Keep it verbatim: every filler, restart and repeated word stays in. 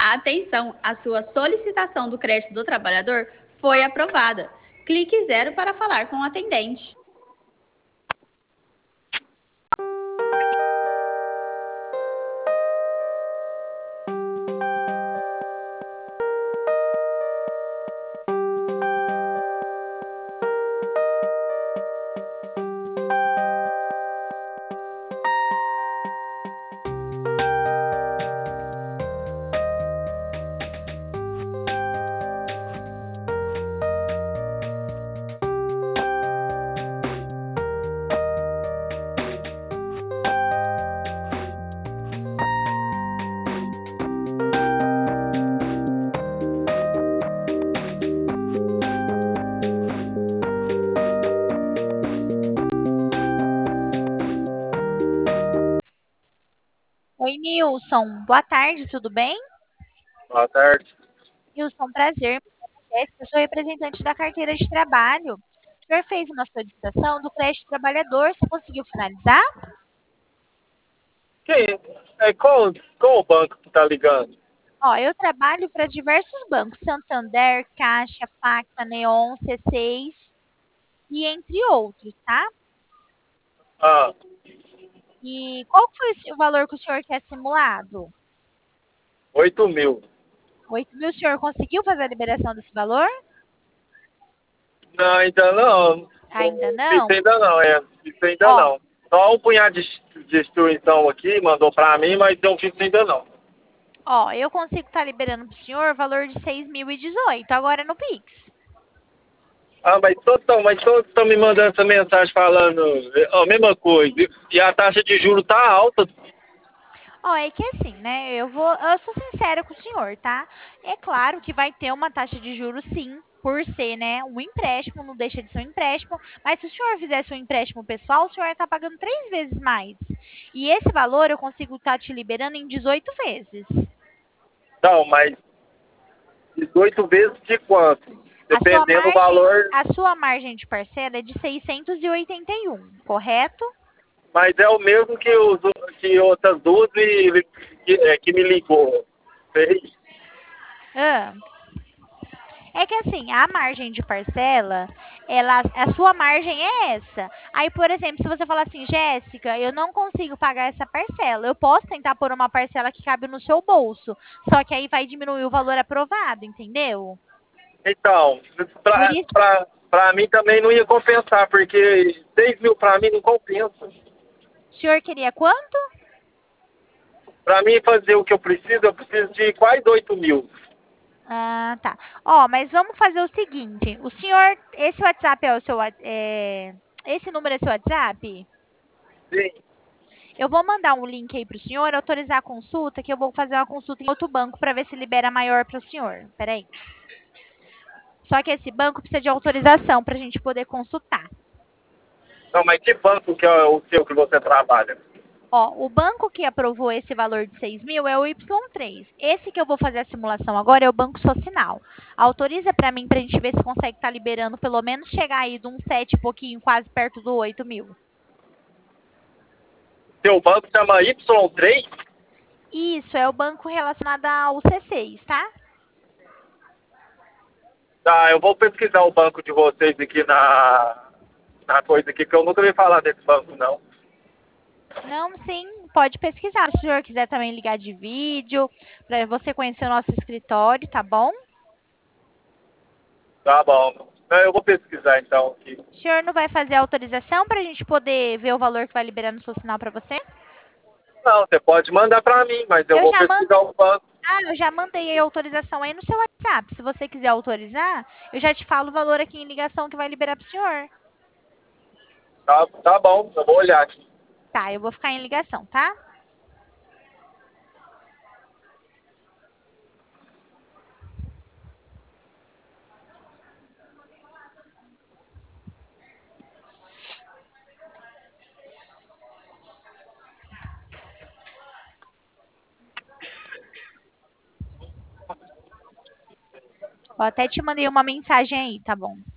Atenção, a sua solicitação do crédito do trabalhador foi aprovada. Clique zero para falar com o atendente. Oi, Nilson. Boa tarde, tudo bem? Boa tarde. Nilson, prazer. Meu nome é Jéssica, eu sou representante da carteira de trabalho. O senhor fez uma solicitação do crédito trabalhador, você conseguiu finalizar? Quem? É, qual, qual o banco que tá ligando? Ó, eu trabalho para diversos bancos, Santander, Caixa, Facta, Neon, C seis e entre outros, tá? Ah, E qual que foi o se- o valor que o senhor quer simulado? oito mil. Oito mil, o senhor conseguiu fazer a liberação desse valor? Não, ainda não. Ainda Isso não? ainda não, é. Isso ainda Ó, não. Só um punhado de de instrução aqui, mandou pra mim, mas não fiz ainda não. ó, eu consigo estar liberando para o senhor o valor de seis mil e dezoito, agora no Pix. Ah, mas todos estão mas todos estão me mandando essa mensagem falando a mesma coisa. E a taxa de juros tá alta. Ó, é que assim, né? Eu vou, eu sou sincera com o senhor, tá? É claro que vai ter uma taxa de juros, sim, por ser, né, um empréstimo, não deixa de ser um empréstimo. Mas se o senhor fizesse um empréstimo pessoal, o senhor ia estar pagando três vezes mais. E esse valor eu consigo estar te liberando em dezoito vezes. Não, mas dezoito vezes de quanto? A sua Dependendo do margem, valor. a sua margem de parcela é de seiscentos e oitenta e um, correto? Mas é o mesmo que, os, que outras duas e, que, é, que me ligou. Fez. Ah, é que assim, a margem de parcela, ela, a sua margem é essa. Aí, por exemplo, se você falar assim, Jéssica, eu não consigo pagar essa parcela, eu posso tentar pôr uma parcela que cabe no seu bolso. Só que aí vai diminuir o valor aprovado, entendeu? Então, Por pra, isso, pra, pra mim também não ia compensar, porque seis mil pra mim não compensa. o senhor queria quanto? Pra mim fazer o que eu preciso, eu preciso de quase oito mil. Ah, tá. Ó, mas vamos fazer o seguinte: o senhor, esse WhatsApp é o seu, wa- é, esse número é seu WhatsApp? Sim. Eu vou mandar um link aí para o senhor autorizar a consulta, que eu vou fazer uma consulta em outro banco para ver se libera maior para o senhor. Peraí. Só que esse banco precisa de autorização para a gente poder consultar. Não, mas que banco que é o seu que você trabalha? Ó, o banco que aprovou esse valor de seis mil é o Y três. Esse que eu vou fazer a simulação agora é o Banco Social. Autoriza para mim para a gente ver se consegue estar liberando, pelo menos chegar aí de um sete e pouquinho, quase perto do oito mil. Seu banco chama Y três? Isso, é o banco relacionado ao C seis, tá? Tá, eu vou pesquisar o banco de vocês aqui na, na coisa aqui, que eu nunca ouvi falar desse banco, não. Não, sim, pode pesquisar. Se o senhor quiser também ligar de vídeo, para você conhecer o nosso escritório, tá bom? Tá bom. Não, eu vou pesquisar então aqui. O senhor não vai fazer a autorização para a gente poder ver o valor que vai liberar no seu sinal para você? Não, você pode mandar pra mim, mas eu Eu vou já pesquisar mandei. o banco. Ah, eu já mandei a autorização aí no seu WhatsApp. Se você quiser autorizar, eu já te falo o valor aqui em ligação que vai liberar para o senhor. Tá, tá bom, eu vou olhar aqui. Tá, eu vou ficar em ligação, tá? Eu até te mandei uma mensagem aí, tá bom?